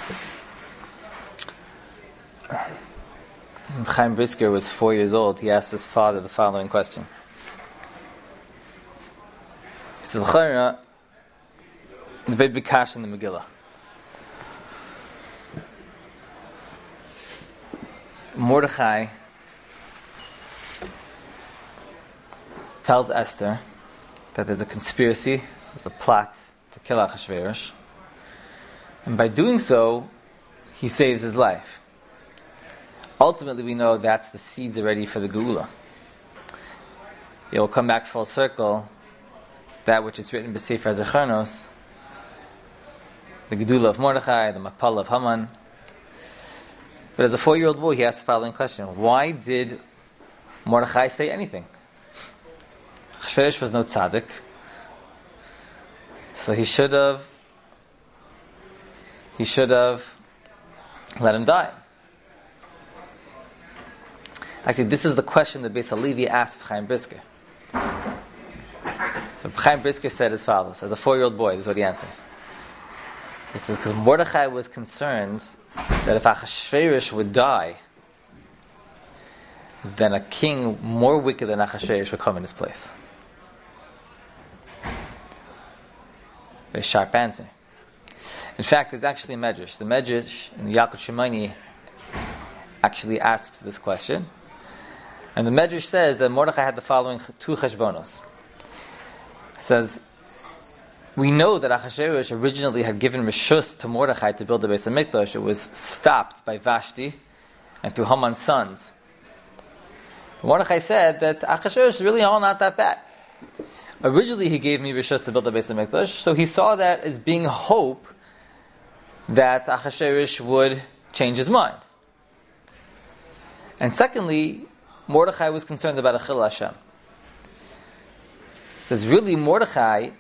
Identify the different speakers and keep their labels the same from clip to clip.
Speaker 1: When Chaim Brisker was 4 years old, he asked his father the following question. He said, "L'chayra, the very big kash in the Megillah. Mordechai tells Esther that there's a conspiracy, there's a plot to kill Achashverosh, and by doing so, he saves his life. Ultimately, we know that's the seeds already for the Geula. It will come back full circle, that which is written b'Sefer HaZichronos, the Gedula of Mordechai, the Mapal of Haman. But as a 4-year-old boy, he asked the following question: why did Mordechai say anything? Achashverosh was no tzaddik, so he should have let him die. Actually, this is the question that Beis Halevi asked Chaim Brisker. So Chaim Brisker said as follows, as a 4-year-old boy, this is what he answered. He says, because Mordechai was concerned that if Achashverosh would die, then a king more wicked than Achashverosh would come in his place. Very sharp answer. In fact, there's actually a medrash. The medrash in the Yalkut Shimoni actually asks this question. And the medrash says that Mordechai had the following 2 cheshbonos. It says, we know that Achashverosh originally had given Rishus to Mordechai to build the Beis HaMikdash. It was stopped by Vashti and through Haman's sons. Mordechai said that Achashverosh is really all not that bad. Originally he gave me Rishus to build the Beis HaMikdash, so he saw that as being hope that Achashverosh would change his mind. And secondly, Mordechai was concerned about Achil Hashem. It says, really, Mordechai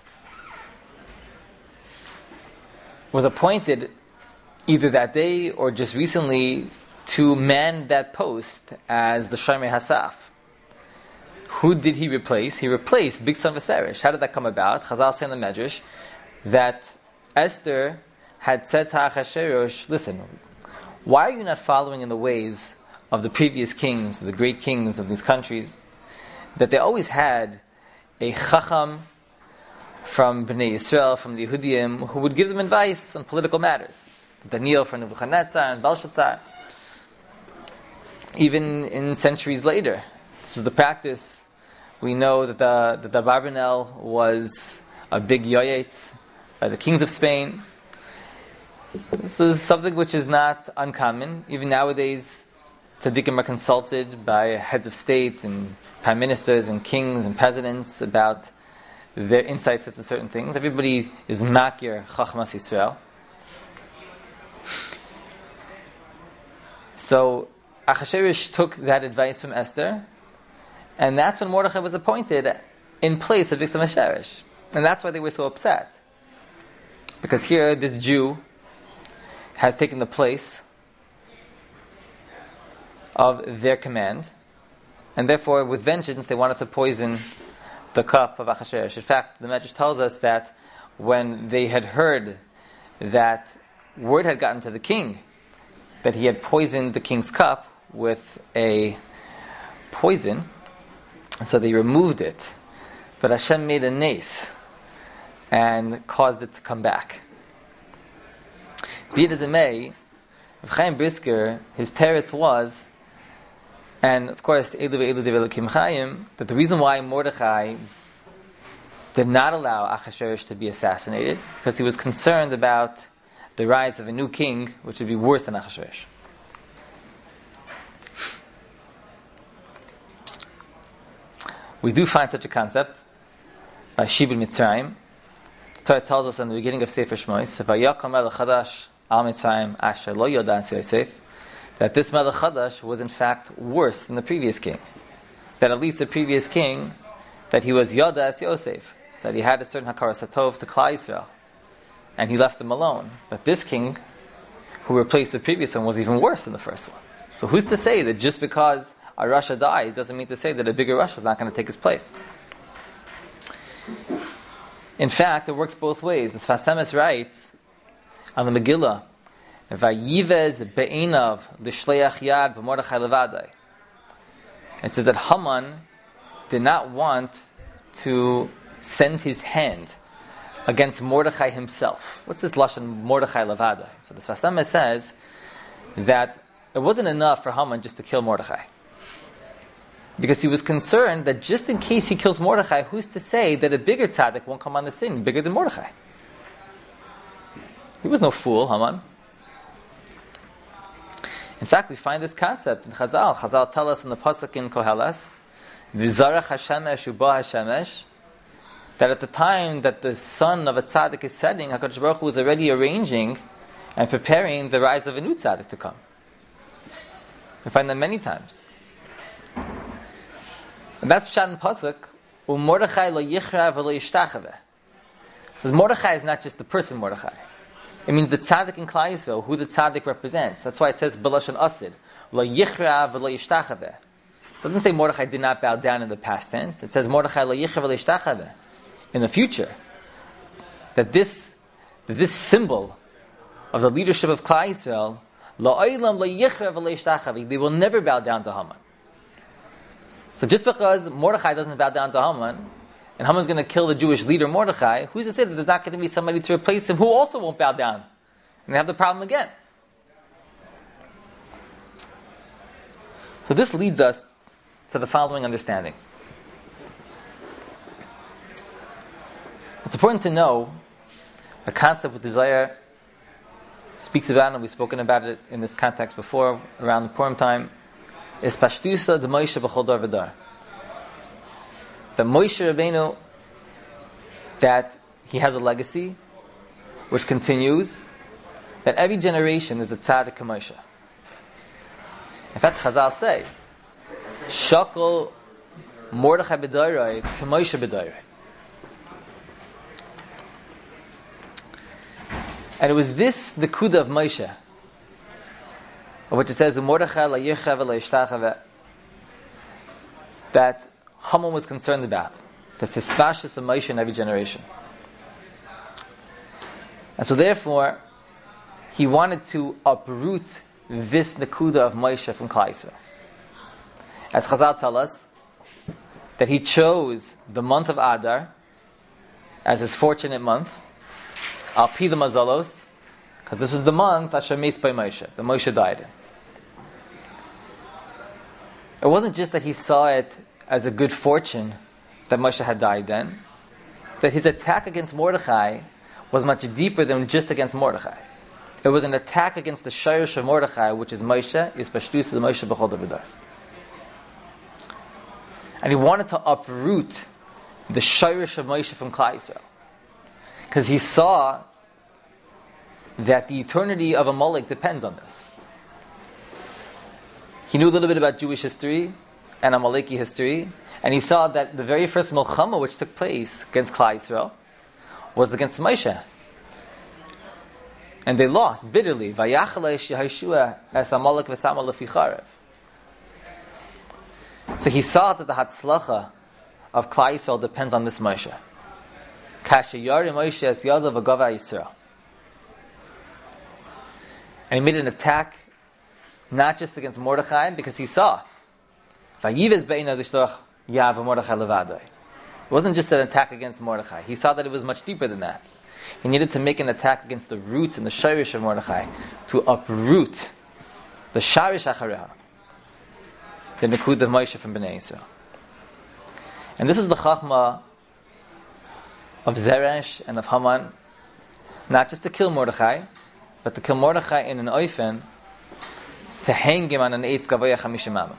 Speaker 1: was appointed either that day or just recently to man that post as the Shomer Hasaf. Who did he replace? He replaced Bigsan Viseresh. How did that come about? Chazal say in the Medrash that Esther had said to Achashverosh, listen, why are you not following in the ways of the previous kings, the great kings of these countries, that they always had a chacham from Bnei Yisrael, from the Yehudim, who would give them advice on political matters. Daniel from Nebuchadnezzar and Belshazzar. Even in centuries later, this was the practice. We know that the Abarbanel was a big yoyetz by the kings of Spain. This is something which is not uncommon. Even nowadays, tzaddikim are consulted by heads of state and prime ministers and kings and presidents about their insights into certain things. Everybody is makir chachmas Yisrael. So Achashverosh took that advice from Esther, and that's when Mordechai was appointed in place of Bigsan Viseresh. And that's why they were so upset. Because here, this Jew has taken the place of their command, and therefore, with vengeance, they wanted to poison the cup of Achashverosh. In fact, the Medrash tells us that when they had heard that word had gotten to the king that he had poisoned the king's cup with a poison, so they removed it. But Hashem made a nace and caused it to come back. Be it as it may, Chaim Brisker, his teretz was, and of course, that the reason why Mordechai did not allow Achashverosh to be assassinated, because he was concerned about the rise of a new king, which would be worse than Achashverosh. We do find such a concept by Shibud Mitzrayim. The Torah tells us in the beginning of Sefer Shmois, "Vayakam melech chadash al Mitzrayim asher lo yoda as Yosef," that this melech chadash was in fact worse than the previous king. That at least the previous king, that he was yoda as Yosef, that he had a certain hakaras hatov to Klal Yisrael, and he left them alone. But this king, who replaced the previous one, was even worse than the first one. So who's to say that just because a Rasha dies doesn't mean to say that a bigger Rasha is not going to take his place? In fact, it works both ways. The Sfas Emes writes on the Megillah Vayivez be'enav l'shleach yad b'Mordechai levadai. It says that Haman did not want to send his hand against Mordechai himself. What's this lashon Mordechai levadai? So the Sfas Emes says that it wasn't enough for Haman just to kill Mordechai, because he was concerned that just in case he kills Mordechai, who's to say that a bigger tzaddik won't come on the scene, bigger than Mordechai? He was no fool, Haman. In fact, we find this concept in Chazal. Chazal tell us in the pasuk in Koheles, "V'zarach hashemesh uba hashemesh," that at the time that the sun of a tzaddik is setting, HaKadosh Baruch Hu was already arranging and preparing the rise of a new tzaddik to come. We find that many times. And that's Pshat in pasuk. Mordechai lo yichra v'lo yishtachaveh. It says Mordechai is not just the person Mordechai. It means the tzaddik in Klal Yisrael, who the tzaddik represents. That's why it says b'lashon asid lo yichra v'lo yishtachaveh. It doesn't say Mordechai did not bow down in the past tense. It says Mordechai lo yichra v'lo yishtachaveh. In the future, that this symbol of the leadership of Klal Yisrael, la'olam lo yichra v'lo yishtachaveh, they will never bow down to Haman. So just because Mordechai doesn't bow down to Haman, and Haman's going to kill the Jewish leader Mordechai, who's to say that there's not going to be somebody to replace him who also won't bow down? And they have the problem again. So this leads us to the following understanding. It's important to know a concept that the Zohar speaks about, and we've spoken about it in this context before, around the Purim time, is Pashtusa de Moshe b'chol dar v'dar. That Moshe Rabbeinu, that he has a legacy which continues, that every generation is a tzaddik Moshe. In fact, Chazal say, Shakol Mordechai b'dayroi k'Moshe b'dayroi. And it was this the kuda of Moshe, of which it says Mordechai la yichav la yishtachaveh, that Haman was concerned about. That's his fascist of Moshe in every generation. And so therefore, he wanted to uproot this nekuda of Moshe from Klal Yisrael. As Chazal tell us, that he chose the month of Adar as his fortunate month, Al Pi the Mazalos, because this was the month Asher Meis by Moshe, that Moshe died in. It wasn't just that he saw it as a good fortune that Moshe had died then, that his attack against Mordechai was much deeper than just against Mordechai. It was an attack against the Shayrish of Mordechai, which is Moshe, is Pashtus the Moshe b'chol dar v'dar. And he wanted to uproot the Shayrish of Moshe from Klal Yisrael, because he saw that the eternity of Amalek depends on this. He knew a little bit about Jewish history and Amaleki history, and he saw that the very first Milchama which took place against Klal Yisrael was against Moshe. And they lost bitterly. So he saw that the Hatzlacha of Klal Yisrael depends on this Moshe. And he made an attack not just against Mordechai, because he saw it wasn't just an attack against Mordechai. He saw that it was much deeper than that. He needed to make an attack against the roots and the shirish of Mordechai, to uproot the shirish achareha, the nekud of Moshe from Bnei Yisrael. And this is the chachma of Zeresh and of Haman, not just to kill Mordechai, but to kill Mordechai in an oifen, to hang him on an eitz gavoya chamishim amma.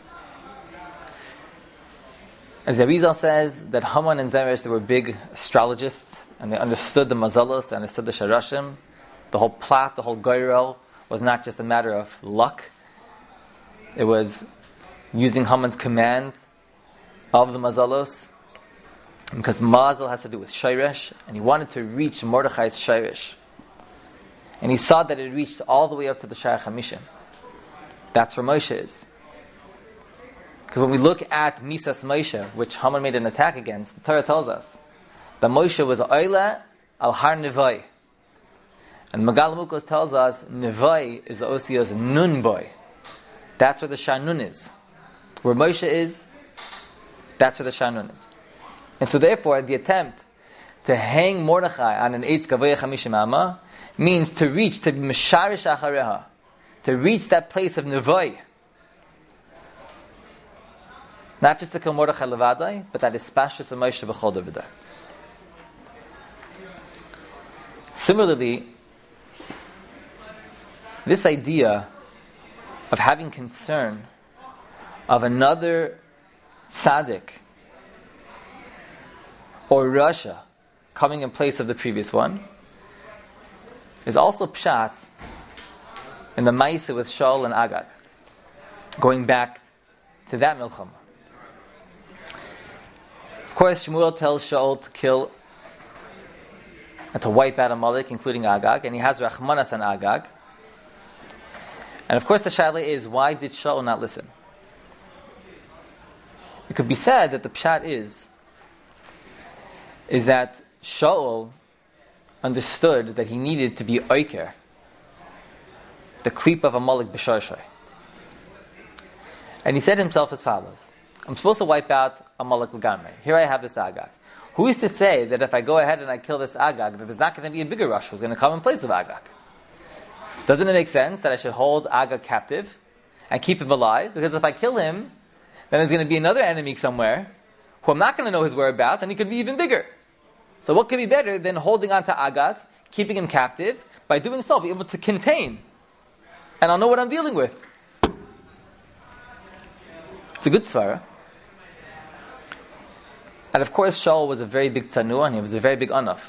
Speaker 1: As the Arizal says, that Haman and Zeresh, they were big astrologists, and they understood the mazalos, they understood the sharashim. The whole plot, the whole goyrel, was not just a matter of luck. It was using Haman's command of the mazalos, because mazal has to do with shayresh, and he wanted to reach Mordechai's shayresh. And he saw that it reached all the way up to the Shayach HaMishim. That's where Moshe is. Because when we look at Misas Moshe, which Haman made an attack against, the Torah tells us that Moshe was Oila al Har Nevai. And Magal Mukos tells us Nevai is the Osios Nun boy. That's where the Shanun is. Where Moshe is, that's where the Shanun is. And so therefore, the attempt to hang Mordechai on an Eitz Gavaya Chamishim Amma means to reach, to be Mesharish Achareha, to reach that place of Nevai. Not just to kill Mordechai Levadai, but that is Spashus of Moshe B'chol Davidah. Similarly, this idea of having concern of another tzaddik or Russia coming in place of the previous one is also pshat in the Maisa with Shaul and Agag, going back to that milchama. Of course, Shmuel tells Shaul to kill and to wipe out Amalek, including Agag, and he has Rachmanas on Agag. And of course the shaila is, why did Shaul not listen? It could be said that the pshat is that Shaul understood that he needed to be oiker, the klip of Amalek b'shoshai. And he said himself as follows: I'm supposed to wipe out Amalek l'gamrei. Here I have this Agag. Who is to say that if I go ahead and I kill this Agag, that there's not going to be a bigger Rosh who's going to come in place of Agag? Doesn't it make sense that I should hold Agag captive and keep him alive? Because if I kill him, then there's going to be another enemy somewhere who I'm not going to know his whereabouts, and he could be even bigger. So what could be better than holding on to Agag, keeping him captive? By doing so, I'll be able to contain, and I'll know what I'm dealing with. It's a good svara. And of course, Shaul was a very big tzanua, and he was a very big anaf.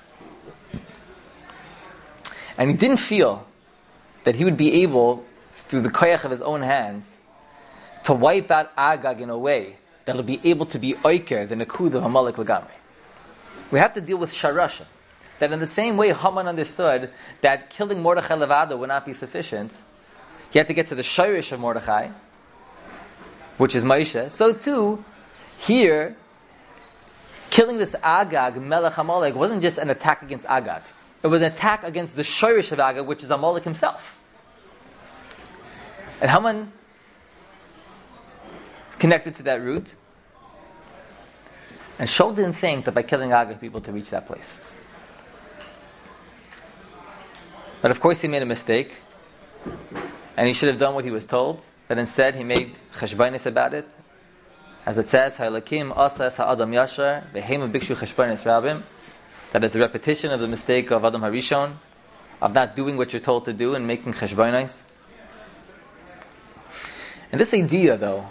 Speaker 1: And he didn't feel that he would be able, through the koyach of his own hands, to wipe out Agag in a way that will be able to be oiker, the nakud of Amalek Lagamri. We have to deal with sharasha. That in the same way Haman understood that killing Mordechai Levada would not be sufficient, he had to get to the shirish of Mordechai, which is Moshe. So too, here, killing this Agag, Melech Amalek, wasn't just an attack against Agag. It was an attack against the shirish of Agag, which is Amalek himself. And Haman is connected to that root. And Shaul didn't think that by killing Agag, people to reach that place. But of course he made a mistake. And he should have done what he was told. But instead he made cheshbonis about it. As it says, Ha'elakim asas ha'adam yashar, v'heim bikshu cheshbonis rabim. That is a repetition of the mistake of Adam Harishon, of not doing what you're told to do and making cheshbonis. And this idea, though,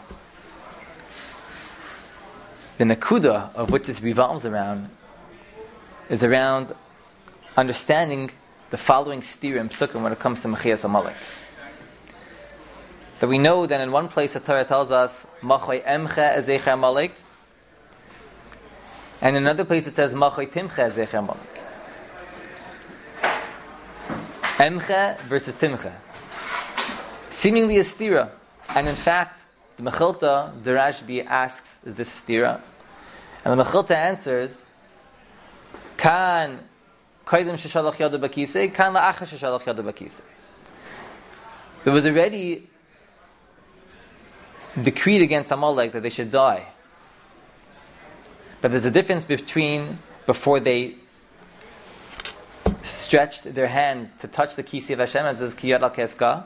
Speaker 1: the nakuda of which this revolves around, is around understanding the following stira and psukim when it comes to Mechias Amalek. That we know that in one place the Torah tells us, Machoy emche ezecha Amalek, and in another place it says, Machoy timche ezecha Amalek. Emche versus timche. Seemingly a stira. And in fact, the Mechilta, the Rashbi, asks this stira. And the Mechilta answers, Kan koydem sheshalach yada bakisei, kan la'achar sheshalach yada bakisei. There was already decreed against Amalek that they should die. But there's a difference between before they stretched their hand to touch the kisi of Hashem, as is kiyad al keska,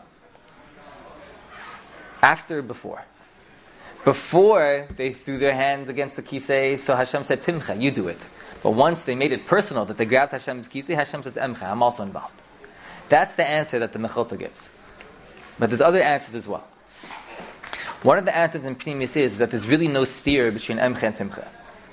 Speaker 1: after or before. Before they threw their hands against the kisei, so Hashem said, Timcha, you do it. But once they made it personal, that they grabbed Hashem's kisei, Hashem says, Emcha, I'm also involved. That's the answer that the Mechilta gives. But there's other answers as well. One of the answers in Pnimis is that there's really no steer between Emcha and Timcha.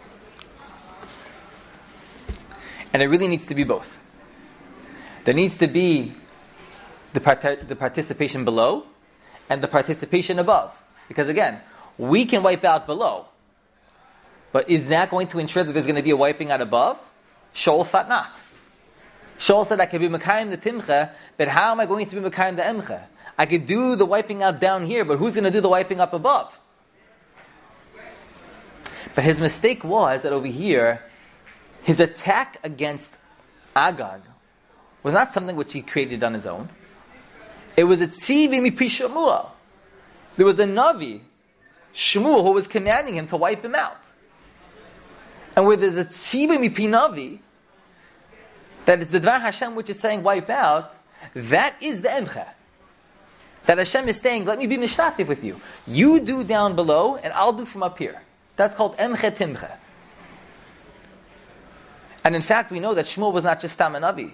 Speaker 1: And it really needs to be both. There needs to be the participation below and the participation above. Because again, we can wipe out below. But is that going to ensure that there's going to be a wiping out above? Shaul thought not. Shaul said, I could be Mekayim the Timcha, but how am I going to be Mekayim the Emcha? I could do the wiping out down here, but who's going to do the wiping up above? But his mistake was that over here, his attack against Agag was not something which he created on his own. It was a tzivim mipi Shmuel. There was a Navi, Shmuel, who was commanding him to wipe him out. And where there's a tzivim mipi Navi, that is the Dvar Hashem which is saying wipe out, that is the emcha. That Hashem is saying, let me be mishtatif with you. You do down below, and I'll do from up here. That's called emcha timcha. And in fact, we know that Shmuel was not just Stam a Navi.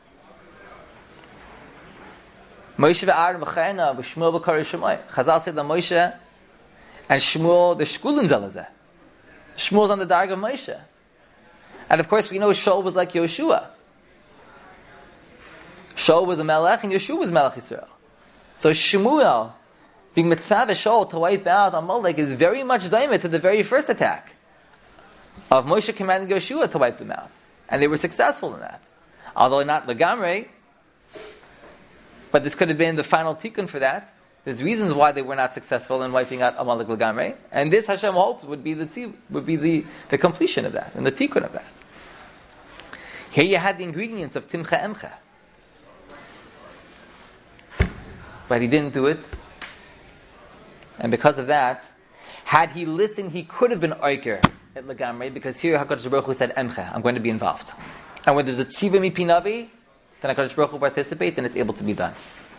Speaker 1: Moshe ve'Aaron v'Chayna v'Shmuel v'Kari Shemai. Chazal said that Moshe and Shmuel, the Shkulin Zelazeh. Shmuel's on the darg of Moshe. And of course, we know Shaul was like Yoshua. Shaul was a Melech, and Yeshua was Melech Yisrael. So Shmuel, being Mitzav Shaul to wipe out Amalek, is very much daimah to the very first attack of Moshe commanding Yeshua to wipe them out. And they were successful in that. Although not Lagamre, but this could have been the final tikkun for that. There's reasons why they were not successful in wiping out Amalek Lagamre. And this Hashem hopes would be the completion of that, and the tikkun of that. Here you had the ingredients of Timcha Emcha. But he didn't do it. And because of that, had he listened, he could have been Oiker at Lagamre, because here HaKadosh Baruch Hu said, Emcha, I'm going to be involved. And when there's a Tziva Mipi Navi, then HaKadosh Baruch Hu participates and it's able to be done.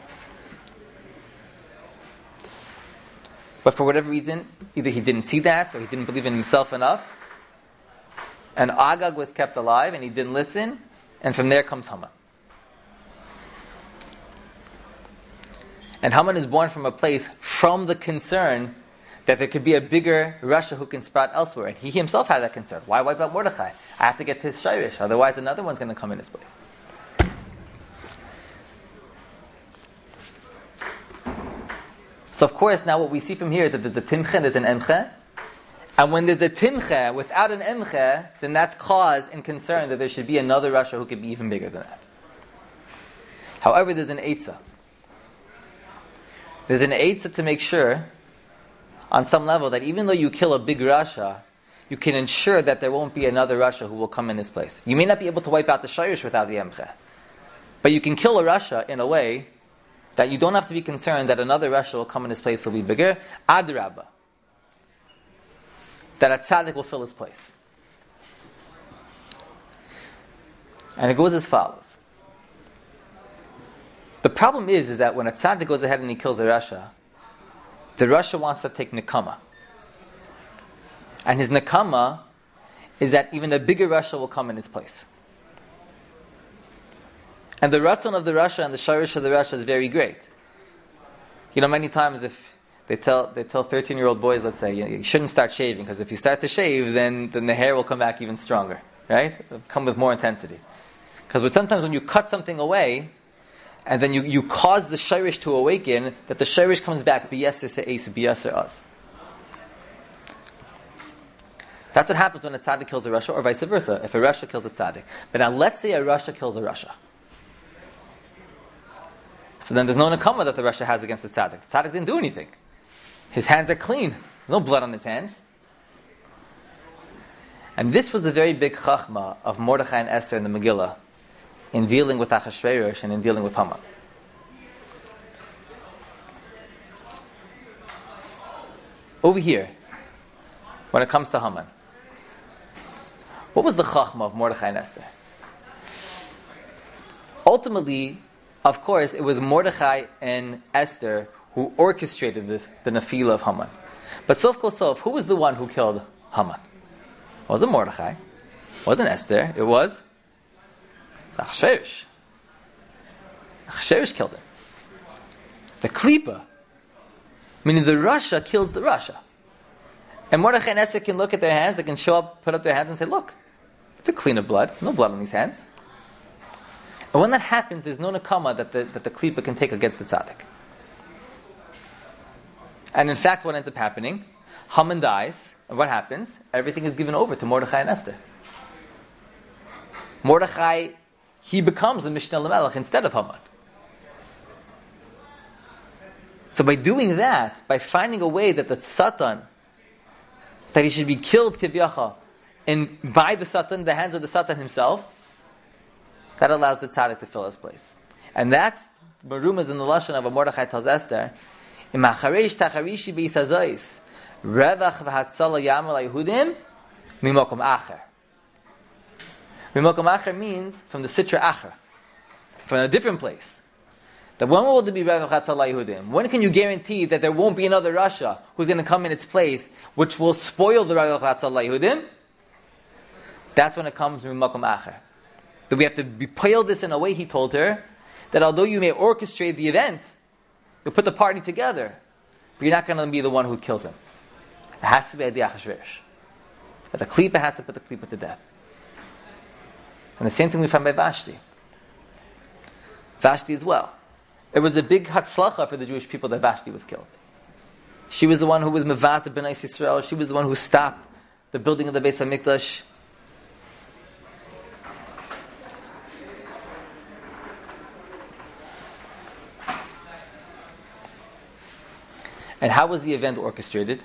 Speaker 1: But for whatever reason, either he didn't see that, or he didn't believe in himself enough, and Agag was kept alive, and he didn't listen, and from there comes Haman. And Haman is born from a place, from the concern that there could be a bigger Russia who can sprout elsewhere. And he himself had that concern. Why wipe out Mordechai? I have to get to his Shirish, otherwise another one's going to come in his place. So of course, now what we see from here is that there's a Timcha and there's an Emcha. And when there's a Timcha without an Emcha, then that's cause and concern that there should be another Russia who could be even bigger than that. However, there's an Eitzah. There's an Eitzah to make sure, on some level, that even though you kill a big Rasha, you can ensure that there won't be another Rasha who will come in his place. You may not be able to wipe out the Shirish without the Emcha, but you can kill a Rasha in a way that you don't have to be concerned that another Rasha will come in his place will be bigger. Adrabah. That a tzaddik will fill his place. And it goes as follows. The problem is that when a tzaddik goes ahead and he kills a Rasha, the Rasha wants to take Nekama. And his Nekama is that even a bigger Rasha will come in his place. And the Ratzon of the Rasha and the Sharish of the Rasha is very great. You know, many times if they tell 13-year-old boys, let's say, you shouldn't start shaving, because if you start to shave, then the hair will come back even stronger. Right? It'll come with more intensity. Because sometimes when you cut something away, and then you cause the shirish to awaken, that the shirish comes back, biyaser se'es, biyaser az. That's what happens when a tzaddik kills a Rasha, or vice versa, if a Rasha kills a tzaddik. But now let's say a Rasha kills a Rasha. So then there's no nekama that the Rasha has against the tzaddik. The tzaddik didn't do anything. His hands are clean. There's no blood on his hands. And this was the very big chachma of Mordechai and Esther in the Megillah, in dealing with Achashverosh and in dealing with Haman. Over here, when it comes to Haman, what was the chachma of Mordechai and Esther? Ultimately, of course, it was Mordechai and Esther who orchestrated the nefila of Haman. But sof kol sof, who was the one who killed Haman? It wasn't Mordechai. It wasn't Esther. It was Achashverosh. Achashverosh killed him. The Klipa, meaning the Rasha, kills the Rasha. And Mordechai and Esther can look at their hands, they can show up, put up their hands and say, look, it's a clean of blood. No blood on these hands. And when that happens, there's no nekama that the Klipa can take against the tzaddik. And in fact, what ends up happening, Haman dies, and what happens? Everything is given over to Mordechai and Esther. Mordechai, he becomes the Mishnah Lamelech instead of Haman. So by doing that, by finding a way that the Satan, that he should be killed Kivyachal, and by the Satan, the hands of the Satan himself, that allows the tzaddik to fill his place. And that's Merumah in the lashon of Mordechai tells Esther, "Im achareish tacharishi b'isazos revach v'hatzala yamal Yehudim mimokom acher." Mimokom acher means from the sitra acher, from a different place. That when will there be revach v'hatzala Yehudim? When can you guarantee that there won't be another Russia who's going to come in its place, which will spoil the revach v'hatzala Yehudim? That's when it comes mimokom acher. That we have to be pile this in a way, he told her, that although you may orchestrate the event, you'll put the party together, but you're not going to be the one who kills him. It has to be Adi Achashverosh. That the Klippa has to put the Klippa to death. And the same thing we find by Vashti. Vashti as well. It was a big hatzlacha for the Jewish people that Vashti was killed. She was the one who was Mevaz of Bnei Yisrael. She was the one who stopped the building of the Beis HaMikdash. And how was the event orchestrated?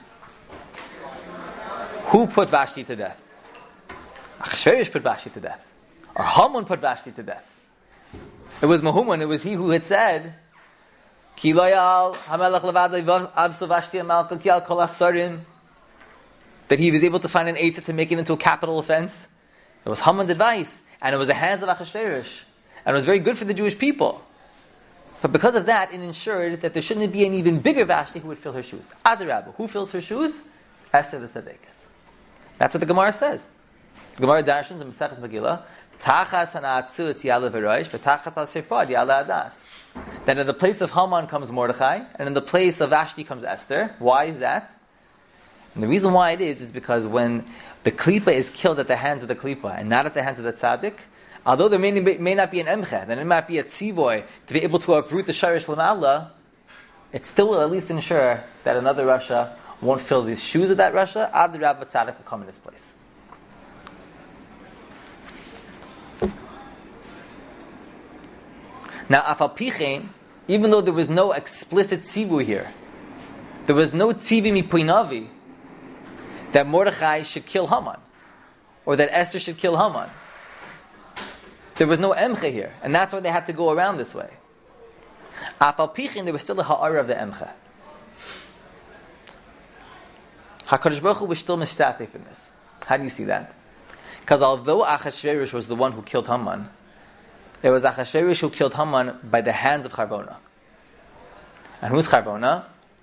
Speaker 1: Who put Vashti to death? Achashverosh put Vashti to death. Or Haman put Vashti to death. It was Mahuman, it was he who had said, Ki lo yal hamelech levad avso Vashti amalka ki al kol asarim, that he was able to find an eitzah to make it into a capital offense. It was Haman's advice, and it was the hands of Achashverosh. And it was very good for the Jewish people. But because of that, it ensured that there shouldn't be an even bigger Vashti who would fill her shoes. Adarabba, who fills her shoes? Esther the Tzaddikas. That's what the Gemara says. The Gemara darshans in Maseches Megillah, Tachas hana'atzu etz yala v'roish, v'tachas al-sirpad yala adas. That in the place of Haman comes Mordechai, and in the place of Vashti comes Esther. Why is that? And the reason why it is because when the Klippa is killed at the hands of the Klippa, and not at the hands of the Tzaddik, although there may not be an emche, then it might be a tzivoy to be able to uproot the sharish lamalla, it still will at least ensure that another Russia won't fill the shoes of that Russia. Ad the Rabbi Tzaddik will come in his place. Now, afal pichein, even though there was no explicit tzivu here, there was no tzivi mipuinavi that Mordechai should kill Haman, or that Esther should kill Haman. There was no emche here, and that's why they had to go around this way. Afal pichin, there was still a ha'ara of the emche. HaKadosh Baruch Hu was still mishtatef in this. How do you see that? Because although Achashverosh was the one who killed Haman, it was Achashverosh who killed Haman by the hands of Charvona. And who's Charvona?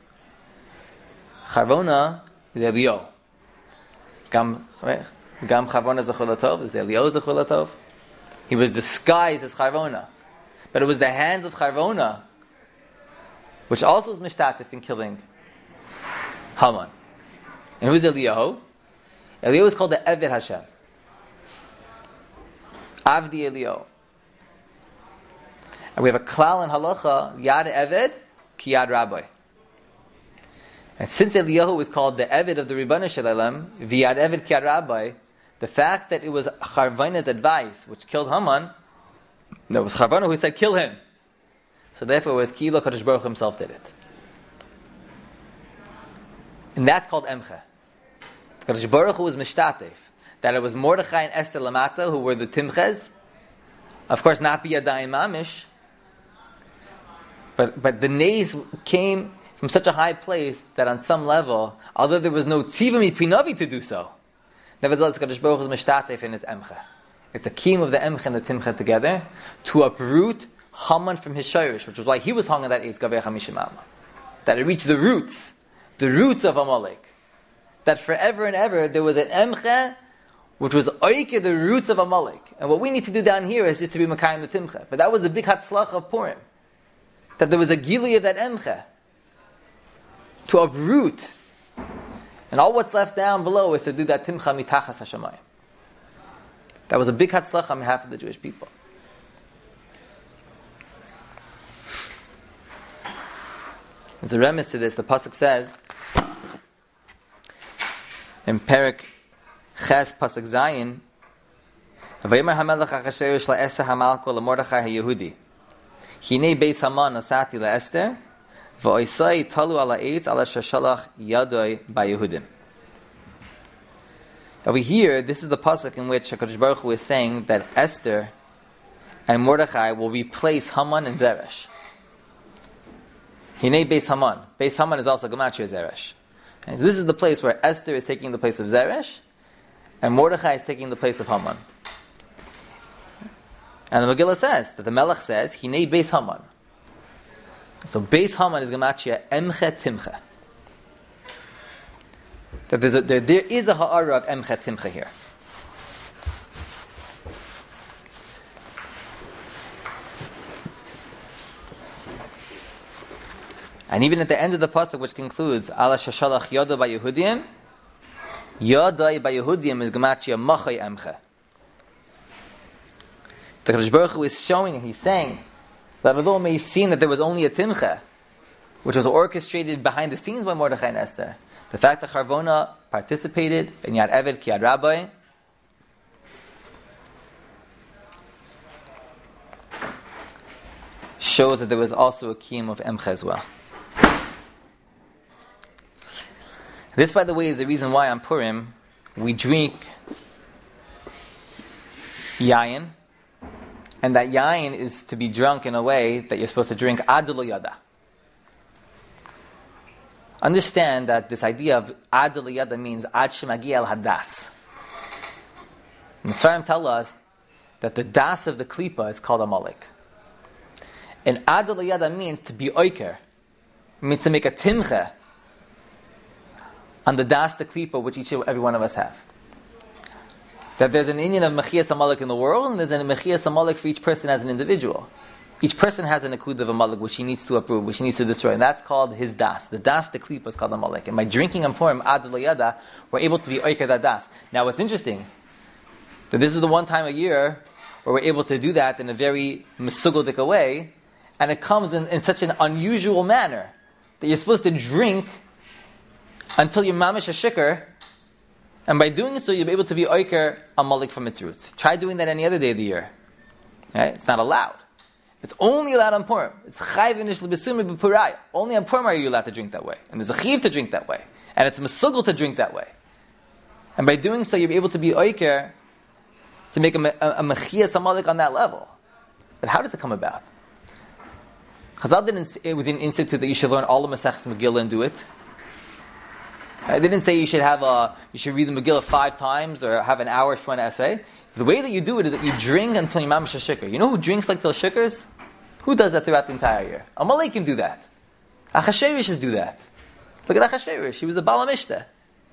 Speaker 1: Charvona is Eliyahu. Gam Charvona zechul latov, is Eliyahu zechul latov. He was disguised as Charvona. But it was the hands of Charvona, which also is mishtatef in killing Haman. And who's Eliyahu? Eliyahu is called the Eved Hashem. Avdi Eliyahu. And we have a klal in halacha, Yad Eved, Ki Yad Rabbi. And since Eliyahu is called the Eved of the Ribbana Shalom, V'Yad Eved Ki Yad Rabbi, the fact that it was Charvona's advice which killed Haman, no, it was Charvona who said, kill him. So therefore it was Kilo Kadosh Baruch himself did it. And that's called Emche. Kadosh Baruch Hu was Mishtatef. That it was Mordechai and Esther Lamata who were the Timchez. Of course, not Biyadayim Mamish. But the nays came from such a high place that on some level, although there was no Tzivim Pinavi to do so, nevertheless, Kadosh Baruch Hu is Mishtatef in his Emche. It's a kiyum of the Emche and the Timche together to uproot Haman from his shirish, which was why he was hung on that Eitz Gavei Chamishim Amma. That it reached the roots of Amalek. That forever and ever there was an Emche which was oike the roots of Amalek. And what we need to do down here is just to be Makayim the Timche. But that was the big Hatzlach of Purim. That there was a Gili of that Emche. To uproot. And all what's left down below is to do that Timcha Mitachas HaShamayim. That was a big Hatzlach on behalf of the Jewish people. There's a remiss to this. The Pasuk says in Perek Ches Pasuk Zayin, Vayimar HaMelech Achashverosh LaEsther HaMalko LaMordechai HaYehudi Hinei Beis Haman Asati LaEsther V'oisai Talu Ala Eitz Ala Shashalach Yadoi BaYehudim. Over here, this is the pasuk in which HaKadosh Baruch Hu is saying that Esther and Mordechai will replace Haman and Zeresh. Hinei Beis Haman. Beis Haman is also Gematria Zeresh. And so this is the place where Esther is taking the place of Zeresh, and Mordechai is taking the place of Haman. And the Megillah says that the Melech says Hinei Beis Haman. So Beis Haman is Gematria Emche Timche. That there is a ha'ara of Emche Timche here. And even at the end of the pasuk, which concludes Ala Shashalach Yada by Yehudim, Yada by Yehudim is Gematria Machai Emche. The Kadosh Baruch Hu is showing, and he's saying that although it may seem that there was only a Timche, which was orchestrated behind the scenes by Mordechai and Esther, the fact that Charvona participated in Yad Eved Ki Yad Rabbi shows that there was also a kiyum of Emche as well. This, by the way, is the reason why on Purim we drink yayin, and that yayin is to be drunk in a way that you're supposed to drink ad lo yada. Understand that this idea of ad lo yada means ad shemagi el hadas. And the Sfarim tell us that the das of the klipa is called Amalek. And ad lo yada means to be oiker. It means to make a timche on the das, the klipa, which every one of us have. That there's an Indian of Mechias Amalek in the world, and there's a Mechias Amalek for each person as an individual. Each person has an akud of Amalek which he needs to uproot, which he needs to destroy, and that's called his das. The das, the klipa, is called Amalek. And by drinking on Purim, ad lo yada, we're able to be oiker that das. Now what's interesting, that this is the one time a year where we're able to do that in a very mesugaldika way, and it comes in such an unusual manner, that you're supposed to drink until you're mamish a shikr, and by doing so you'll be able to be oiker Amalek from its roots. Try doing that any other day of the year. Right? It's not allowed. It's only allowed on Purim. It's chayv inish l'besumi b'puraya. Only on Purim are you allowed to drink that way. And there's a chiv to drink that way. And it's mesugel to drink that way. And by doing so you'll be able to be oiker to make a mechias Amalek on that level. But how does it come about? Chazal didn't institute that you should learn all the Masechtas Megillah and do it. They didn't say you should read the Megillah 5 times or have an hour Shemona essay. The way that you do it is that you drink until you mamish a shikr. You know who drinks like till shikrs? Who does that throughout the entire year? Amalekim do that. Achashverosh do that. Look at Achashverosh. He was the Bala Mishta.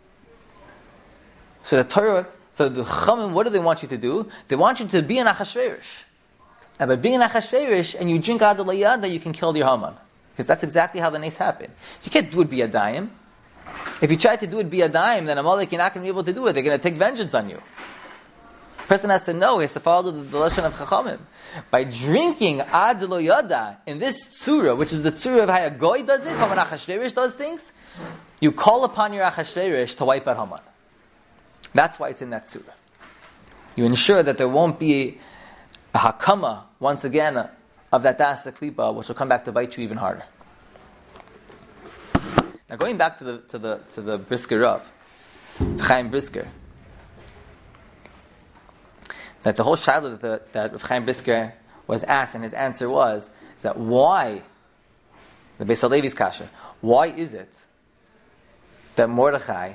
Speaker 1: So the Chachamim, what do they want you to do? They want you to be an Achashverosh. And by being an Achashverosh and you drink ad lo yada, you can kill your Haman. Because that's exactly how the nace happened. You can't do it biyadayim. If you try to do it biyadayim, then Amalek, you're not going to be able to do it. They're going to take vengeance on you. The person has to know, he has to follow the lashon of Chachamim. By drinking ad lo yada in this tzura, which is the tzura of how a goy does it, how an Achashverosh does things, you call upon your Achashverosh to wipe out Haman. That's why it's in that tzura. You ensure that there won't be a hakama, once again, of that das, the klipa, which will come back to bite you even harder. Now going back to the Brisker Rav, Chaim Brisker, that the whole shiloh that Chaim Brisker was asked, and his answer was, is that why, the Beis Halevi's kasha, why is it that Mordechai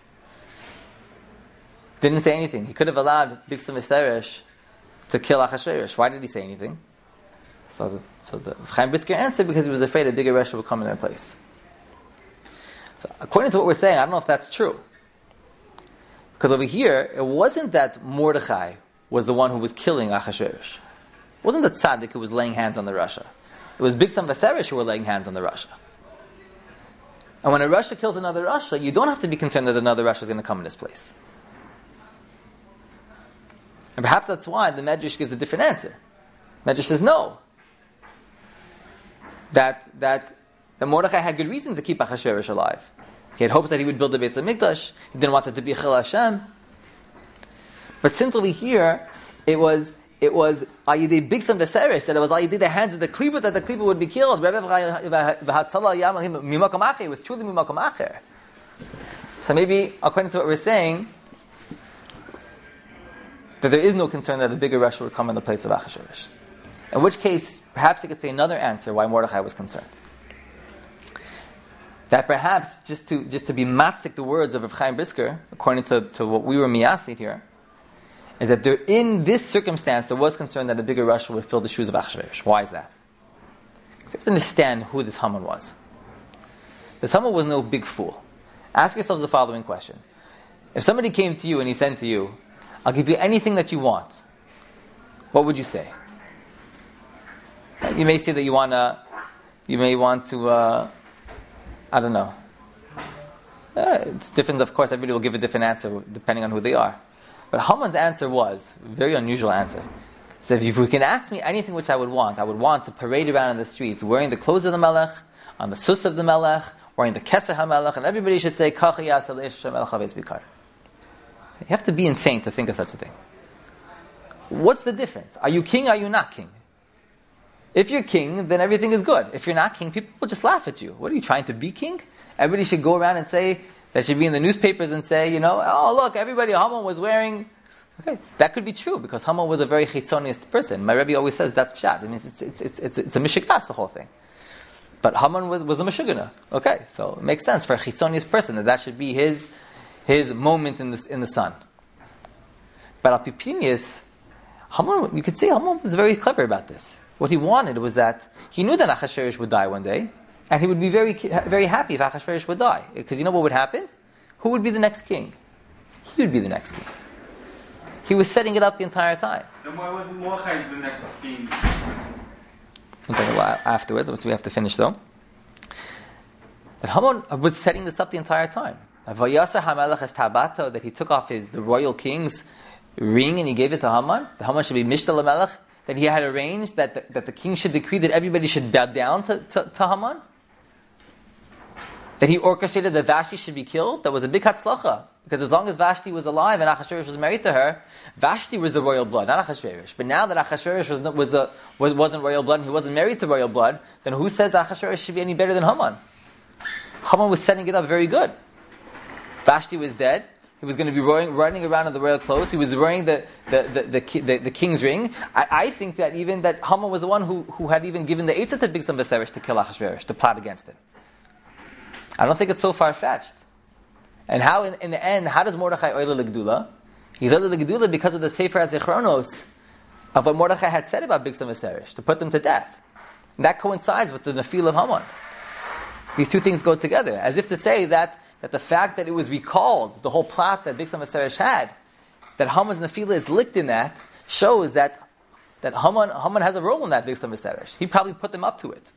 Speaker 1: didn't say anything? He could have allowed Bigsa Viseresh to kill Achashverosh. Why did he say anything? So the Chaim Brisker answered because he was afraid a bigger Resha would come in their place. So according to what we're saying, I don't know if that's true. Because over here, it wasn't that Mordechai was the one who was killing Achashverosh. It wasn't the tzaddik who was laying hands on the Rasha. It was Bigsa Viseresh who were laying hands on the Rasha. And when a Rasha kills another Rasha, you don't have to be concerned that another Rasha is going to come in his place. And perhaps that's why the Medrash gives a different answer. Medrash says no. That Mordechai had good reason to keep Achashverosh alive. He had hopes that he would build the Beis HaMikdash. He didn't want it to be Chil Hashem. But since over here, it was Ayidei Bigsa Viseresh, that it was Ayidei the hands of the Klipa that the Klipa would be killed. It was truly Mimakom Acher. So maybe, according to what we're saying, that there is no concern that a bigger Rasha would come in the place of Achashverosh. In which case, perhaps you could say another answer why Mordechai was concerned. That perhaps, just to be matzik the words of Rav Chaim Brisker, according to what we were miyasid here, is that there, in this circumstance, there was concern that a bigger Russia would fill the shoes of Achashverosh. Why is that? Because you have to understand who this Haman was. This Haman was no big fool. Ask yourselves the following question. If somebody came to you and he said to you, I'll give you anything that you want, what would you say? You may say that you may want to, I don't know. It's different, of course, everybody will give a different answer depending on who they are. But Haman's answer was a very unusual answer. He said, if you can ask me anything which I would want to parade around in the streets wearing the clothes of the Melech, on the sus of the Melech, wearing the Keser HaMelech, and everybody should say, Kacha Yaseh Le'esh Hashem El Chaves Bikar. You have to be insane to think of such a thing. What's the difference? Are you king, are you not king? If you're king, then everything is good. If you're not king, people will just laugh at you. What are you trying to be king? Everybody should go around and say, that should be in the newspapers and say, oh look, everybody, Haman was wearing... Okay, that could be true, because Haman was a very chitzoniest person. My Rebbe always says that's pshat. It means it's a mishigas, the whole thing. But Haman was a meshugana. Okay, so it makes sense for a chitzoniest person that should be his moment in the sun. But Alpipinius, Haman, you could say Haman was very clever about this. What he wanted was that he knew that Achashverosh would die one day, and he would be very, very happy if Achashverosh would die. Because you know what would happen? Who would be the next king? He would be the next king. He was setting it up the entire time.
Speaker 2: Then why wasn't Mordechai the next king?
Speaker 1: We'll talk about afterwards, which we have to finish though. But Haman was setting this up the entire time. Vayasar HaMelech es tabato, that he took off the royal king's ring and he gave it to Haman. The Haman should be Mishtal HaMelech. That he had arranged that the king should decree that everybody should bow down to Haman. That he orchestrated that Vashti should be killed. That was a big hatzlacha. Because as long as Vashti was alive and Achashverosh was married to her, Vashti was the royal blood, not Achashverosh. But now that Achashverosh wasn't royal blood and he wasn't married to royal blood, then who says Achashverosh should be any better than Haman? Haman was setting it up very good. Vashti was dead. He was going to be running around in the royal clothes. He was wearing the king's ring. I think that even that Haman was the one who had even given the Eitzah to Bigsan V'Seresh to kill Achashverosh, to plot against it. I don't think it's so far-fetched. And how, in the end, how does Mordechai oile l'gdula? He's oile l'gdula because of the Sefer HaZichronos of what Mordechai had said about Bigsan V'Seresh, to put them to death. And that coincides with the Nefil of Haman. These two things go together, as if to say that the fact that it was recalled, the whole plot that Bigsan V'Seresh had, that Haman's Nefila is licked in that, shows that Haman has a role in that Bigsan V'Seresh. He probably put them up to it.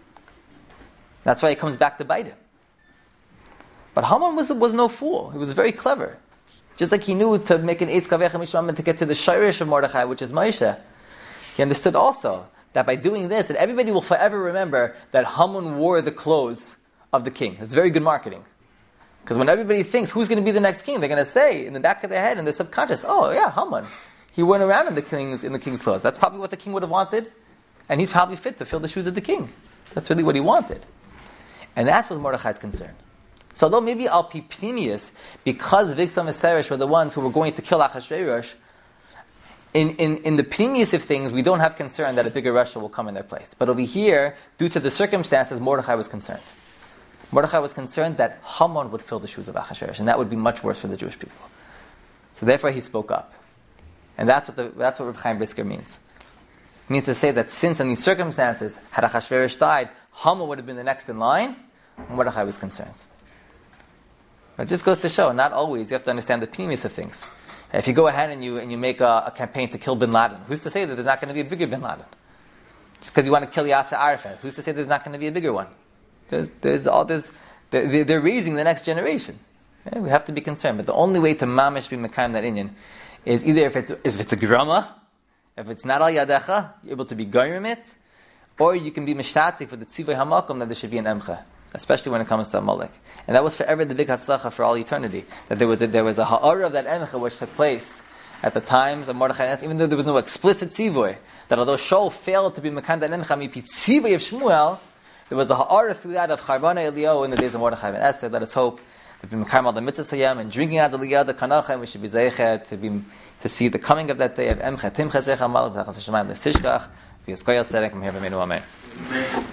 Speaker 1: That's why he comes back to bite him. But Haman was no fool. He was very clever. Just like he knew to make an Eitz Kavecha Mishmam to get to the Shirish of Mordechai, which is Moshe. He understood also that by doing this, that everybody will forever remember that Haman wore the clothes of the king. It's very good marketing. Because when everybody thinks who's going to be the next king, they're going to say in the back of their head, in their subconscious, oh yeah, Haman. He went around in the king's clothes. That's probably what the king would have wanted. And he's probably fit to fill the shoes of the king. That's really what he wanted. And that's what Mordechai's concern. So although maybe Al Pipinius, because Bigsan V'Seresh were the ones who were going to kill Achashverosh, in the Pinius of things, we don't have concern that a bigger Russia will come in their place. But over here, due to the circumstances, Mordechai was concerned. Mordechai was concerned that Haman would fill the shoes of Achashverosh, and that would be much worse for the Jewish people. So therefore he spoke up. And that's what Rav Chaim Brisker means. It means to say that since in these circumstances, had Achashverosh died, Haman would have been the next in line, Mordechai was concerned. It just goes to show, not always, you have to understand the pnimis of things. If you go ahead and you make a campaign to kill bin Laden, who's to say that there's not going to be a bigger bin Laden? Just because you want to kill Yasser Arafat, who's to say there's not going to be a bigger one? They're raising the next generation. Yeah, we have to be concerned. But the only way to mamish be mekayim that inyan is either if it's a grama, if it's not al yadecha, you're able to be goyrim it, or you can be mishtatik for the tzivay hamakom that there should be an emcha, especially when it comes to Amalek. And that was forever the big hatzlacha for all eternity. That there was a ha'ara of that emcha which took place at the times of Mordechai, even though there was no explicit tzivoy, that although Shaul failed to be mekayim that emcha mipi tzivay of Shmuel, there was a ha'ara through that of Charbana Eliyahu in the days of Mordechai and Esther. Let us hope that we mekayim all the mitzvahs hayam and drinking out the liyah, the kanachim, we should be zeichet to see the coming of that day of emcha timcha zeich Amalek v'chas hashemayim l'sishkach V'yizkoyel tzedek, Amen.